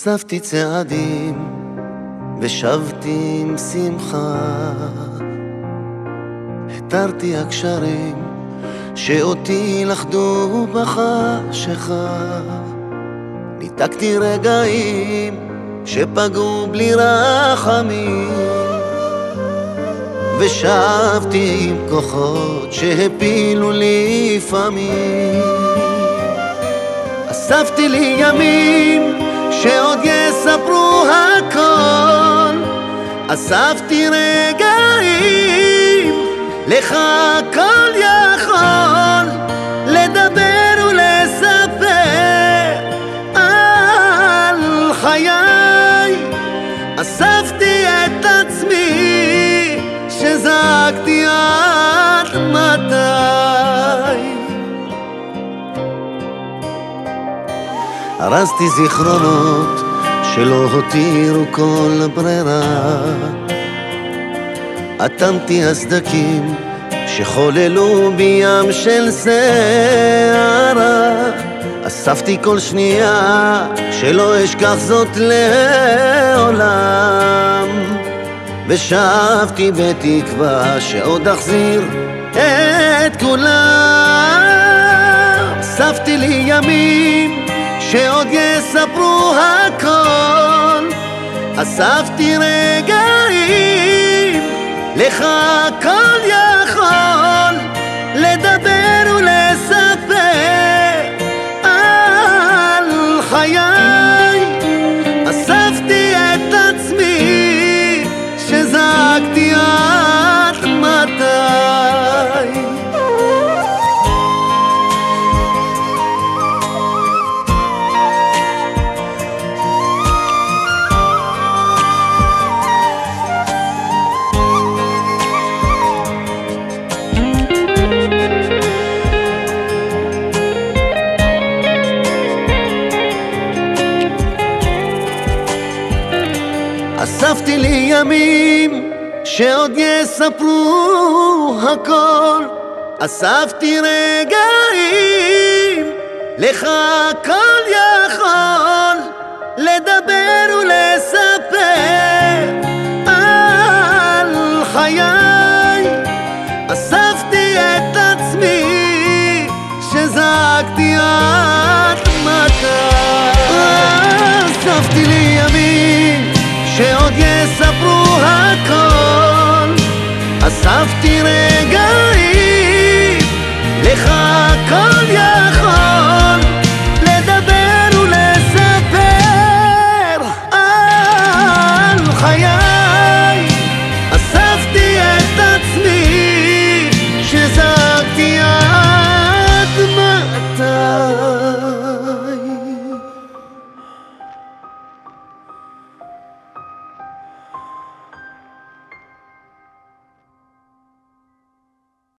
אספתי צעדים ושבתי עם שמחה, התרתי הקשרים שאותי לחדו בחשכה, ניתקתי רגעים שפגעו בלי רחמים, ושבתי עם כוחות שהפילו לי לפעמים. אספתי לי ימים שעוד יספרו הכל, אספתי רגעים לך הכל יכול לדבר ולספר על חיי. אספתי את עצמי שזעקתי עד מתי, הרסתי זיכרונות שלא הותירו כל ברירה, אטמתי הסדקים שחוללו בים של שערה, אספתי כל שנייה שלא אשכח זאת לעולם, ושבתי בתקווה שעוד אחזיר את כולם. אספתי לי ימים שעוד יספרו הכל, אספתי רגעים לך הכל יכול לדבר ולספר על חיי. אספתי את עצמי שזעקתי עד מתי, אספתי לי ימים שעוד יספרו הכל, אספתי רגעים לך הכל יכול לדבר ולספר